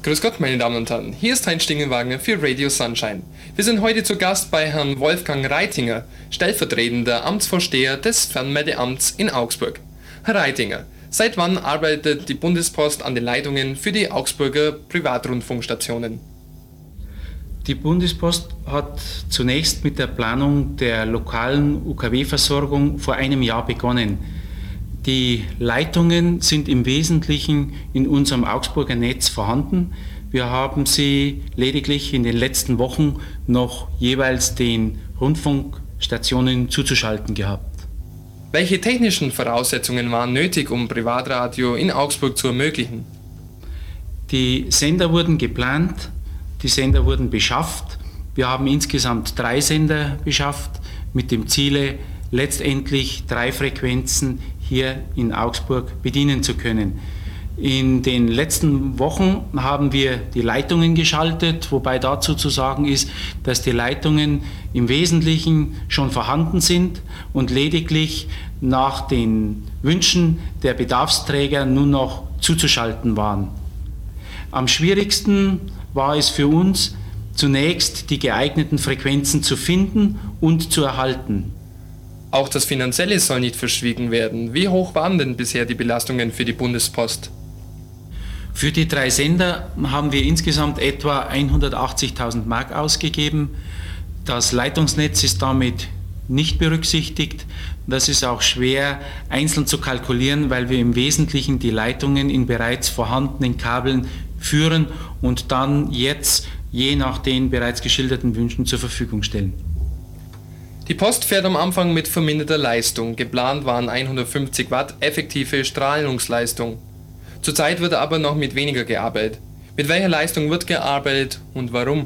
Grüß Gott, meine Damen und Herren, hier ist Heinz Stingenwagen für Radio Sunshine. Wir sind heute zu Gast bei Herrn Wolfgang Reitinger, stellvertretender Amtsvorsteher des Fernmeldeamts in Augsburg. Herr Reitinger, seit wann arbeitet die Bundespost an den Leitungen für die Augsburger Privatrundfunkstationen? Die Bundespost hat zunächst mit der Planung der lokalen UKW-Versorgung vor einem Jahr begonnen. Die Leitungen sind im Wesentlichen in unserem Augsburger Netz vorhanden. Wir haben sie lediglich in den letzten Wochen noch jeweils den Rundfunkstationen zuzuschalten gehabt. Welche technischen Voraussetzungen waren nötig, um Privatradio in Augsburg zu ermöglichen? Die Sender wurden geplant, die Sender wurden beschafft. Wir haben insgesamt 3 Sender beschafft, mit dem Ziele, letztendlich 3 Frequenzen hier in Augsburg bedienen zu können. In den letzten Wochen haben wir die Leitungen geschaltet, wobei dazu zu sagen ist, dass die Leitungen im Wesentlichen schon vorhanden sind und lediglich nach den Wünschen der Bedarfsträger nur noch zuzuschalten waren. Am schwierigsten war es für uns, zunächst die geeigneten Frequenzen zu finden und zu erhalten. Auch das Finanzielle soll nicht verschwiegen werden. Wie hoch waren denn bisher die Belastungen für die Bundespost? Für die 3 Sender haben wir insgesamt etwa 180.000 Mark ausgegeben. Das Leitungsnetz ist damit nicht berücksichtigt. Das ist auch schwer einzeln zu kalkulieren, weil wir im Wesentlichen die Leitungen in bereits vorhandenen Kabeln führen und dann jetzt je nach den bereits geschilderten Wünschen zur Verfügung stellen. Die Post fährt am Anfang mit verminderter Leistung. Geplant waren 150 Watt effektive Strahlungsleistung. Zurzeit wird aber noch mit weniger gearbeitet. Mit welcher Leistung wird gearbeitet und warum?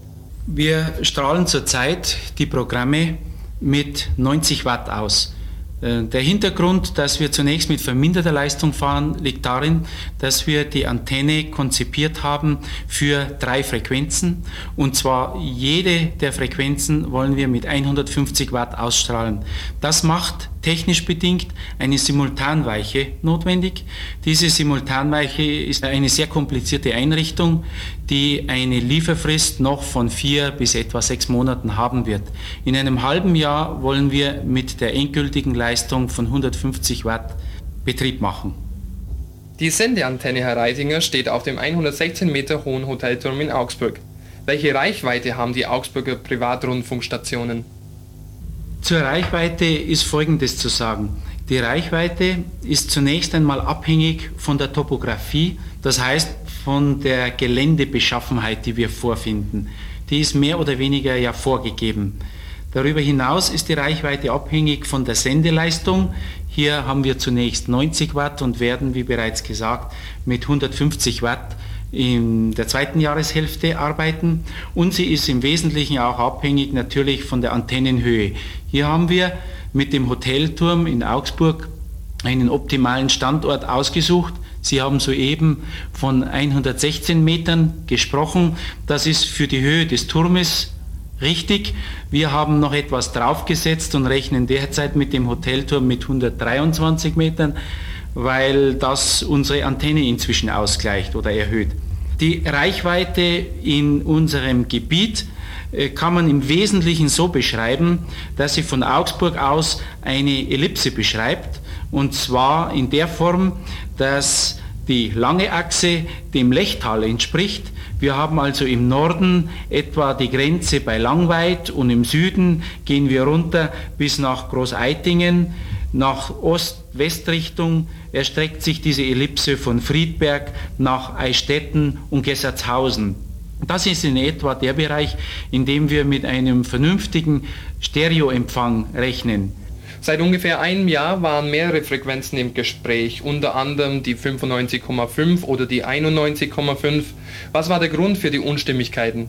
Wir strahlen zurzeit die Programme mit 90 Watt aus. Der Hintergrund, dass wir zunächst mit verminderter Leistung fahren, liegt darin, dass wir die Antenne konzipiert haben für 3 Frequenzen. Und zwar jede der Frequenzen wollen wir mit 150 Watt ausstrahlen. Das macht technisch bedingt eine Simultanweiche notwendig. Diese Simultanweiche ist eine sehr komplizierte Einrichtung, die eine Lieferfrist noch von 4 bis etwa 6 Monaten haben wird. In einem halben Jahr wollen wir mit der endgültigen Leistung von 150 Watt Betrieb machen. Die Sendeantenne, Herr Reitinger, steht auf dem 116 Meter hohen Hotelturm in Augsburg. Welche Reichweite haben die Augsburger Privatrundfunkstationen? Zur Reichweite ist Folgendes zu sagen. Die Reichweite ist zunächst einmal abhängig von der Topographie, das heißt von der Geländebeschaffenheit, die wir vorfinden. Die ist mehr oder weniger ja vorgegeben. Darüber hinaus ist die Reichweite abhängig von der Sendeleistung. Hier haben wir zunächst 90 Watt und werden, wie bereits gesagt, mit 150 Watt in der zweiten Jahreshälfte arbeiten, und sie ist im Wesentlichen auch abhängig natürlich von der Antennenhöhe. Hier haben wir mit dem Hotelturm in Augsburg einen optimalen Standort ausgesucht. Sie haben soeben von 116 Metern gesprochen. Das ist für die Höhe des Turmes richtig. Wir haben noch etwas draufgesetzt und rechnen derzeit mit dem Hotelturm mit 123 Metern, weil das unsere Antenne inzwischen ausgleicht oder erhöht. Die Reichweite in unserem Gebiet kann man im Wesentlichen so beschreiben, dass sie von Augsburg aus eine Ellipse beschreibt, und zwar in der Form, dass die lange Achse dem Lechtal entspricht. Wir haben also im Norden etwa die Grenze bei Langweid und im Süden gehen wir runter bis nach Großeitingen. Nach Ost-West-Richtung erstreckt sich diese Ellipse von Friedberg nach Eichstätten und Gessertshausen. Das ist in etwa der Bereich, in dem wir mit einem vernünftigen Stereoempfang rechnen. Seit ungefähr einem Jahr waren mehrere Frequenzen im Gespräch, unter anderem die 95,5 oder die 91,5. Was war der Grund für die Unstimmigkeiten?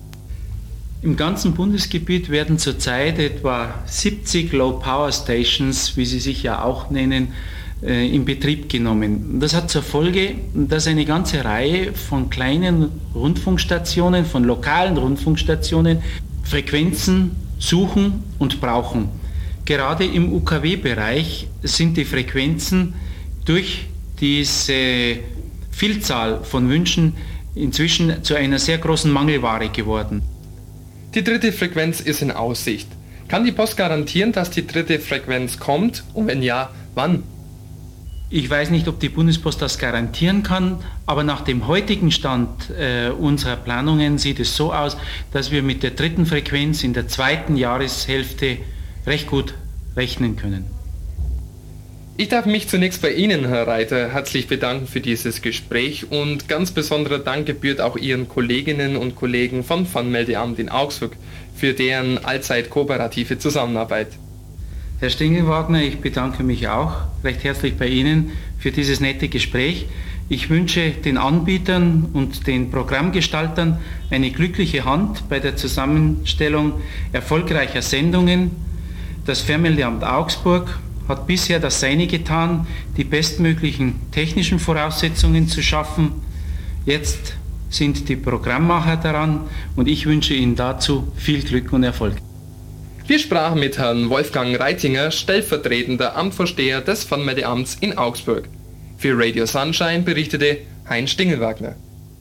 Im ganzen Bundesgebiet werden zurzeit etwa 70 Low-Power-Stations, wie sie sich ja auch nennen, in Betrieb genommen. Das hat zur Folge, dass eine ganze Reihe von kleinen Rundfunkstationen, von lokalen Rundfunkstationen Frequenzen suchen und brauchen. Gerade im UKW-Bereich sind die Frequenzen durch diese Vielzahl von Wünschen inzwischen zu einer sehr großen Mangelware geworden. Die dritte Frequenz ist in Aussicht. Kann die Post garantieren, dass die dritte Frequenz kommt? Und wenn ja, wann? Ich weiß nicht, ob die Bundespost das garantieren kann, aber nach dem heutigen Stand unserer Planungen sieht es so aus, dass wir mit der dritten Frequenz in der zweiten Jahreshälfte recht gut rechnen können. Ich darf mich zunächst bei Ihnen, Herr Reiter, herzlich bedanken für dieses Gespräch und ganz besonderer Dank gebührt auch Ihren Kolleginnen und Kollegen vom Fernmeldeamt in Augsburg für deren allzeit kooperative Zusammenarbeit. Herr Stingelwagner, ich bedanke mich auch recht herzlich bei Ihnen für dieses nette Gespräch. Ich wünsche den Anbietern und den Programmgestaltern eine glückliche Hand bei der Zusammenstellung erfolgreicher Sendungen. Das Fernmeldeamt Augsburg hat bisher das Seine getan, die bestmöglichen technischen Voraussetzungen zu schaffen. Jetzt sind die Programmmacher daran und ich wünsche Ihnen dazu viel Glück und Erfolg. Wir sprachen mit Herrn Wolfgang Reitinger, stellvertretender Amtsvorsteher des Fernmeldeamts in Augsburg. Für Radio Sunshine berichtete Heinz Stingelwagner.